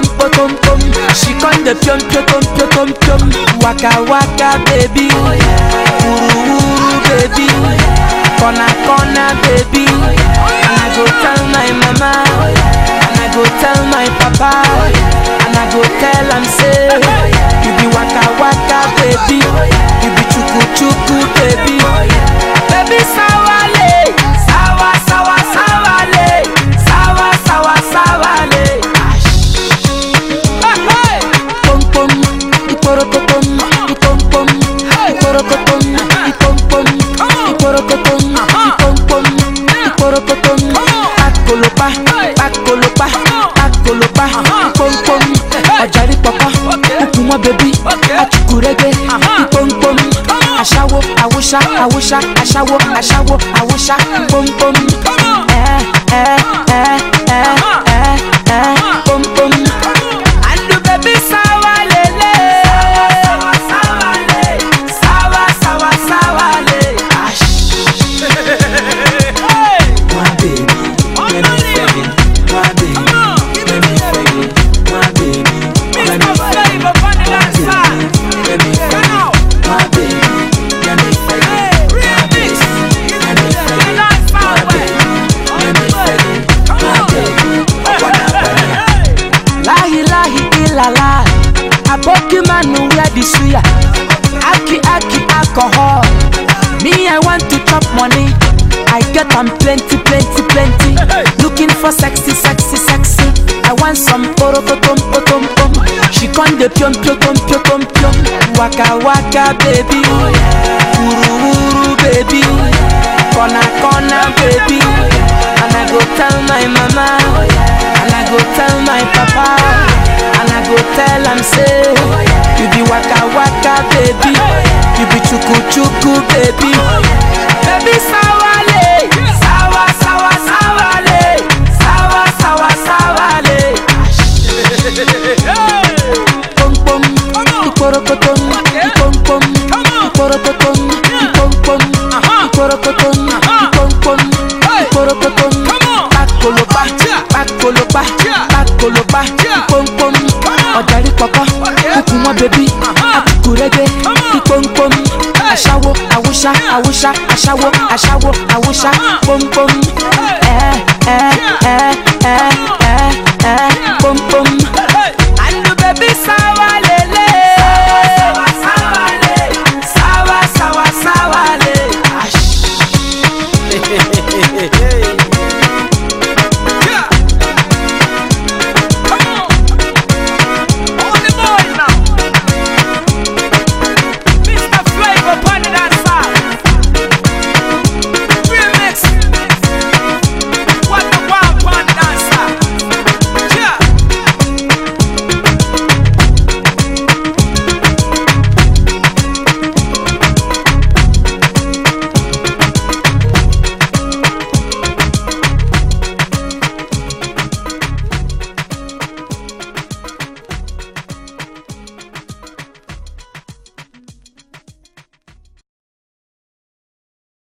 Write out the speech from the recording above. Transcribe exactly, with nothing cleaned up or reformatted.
potom pom. She con the pium pium pium pium. Waka waka baby, uru uru baby, kona kona baby. And I go tell my mama, and I go tell my papa, and I go tell am say, you be waka waka baby, you be chuku chuku baby, baby sawale, sawa sawa sawale, sawa sawa sawale. Pom pom, iporokotom, ipom pom, iporokotom, ipom pom, iporokotom, ipom pom, iporokotom. Pakolopa, pakolopa, pakolopa, ipom pom. Ajari papa, ukuma baby, achukurege, ipom pom. Ashawo, awusha, awusha, ashawo, ashawo, awusha, pom pom. Eh, eh, eh, eh, eh, eh, pom pom. And the baby sawa lele, sawa sawa le, sawa sawa sawa le. My baby, let me feel it. My baby, let me feel it. My baby, let me feel it. Let me feel it. My baby, let me feel it. My baby, let me feel it. My baby, let me feel it. My baby, wanna feel it. Lahi lahi ilala, aboki manu where the suya. Aki aki alcohol. Me I want to chop money. I get them plenty, plenty, plenty. Looking for sexy, sexy, sexy. I want some porokotom, potom, pom. She con the pium, pium, pium, pium. Waka waka baby, uru uru baby, kona kona baby. And I go tell my mama, and I go tell my papa, and I go tell am say, you be waka waka baby, you be chuku chuku baby, baby sawale, sawa sawa sawale, sawa sawa sawale. Pom pom, iporokotom, ipom pom, iporokotom, ipom pom, iporokotom, ipom pom, iporokotom. Pakolopa, pakolopa, pakolopa, ipom pom. Ojari papa, ukuma baby, akukurege, ipom pom. Ashawo, awusha, awusha, ashawo, ashawo, awusha, pom pom.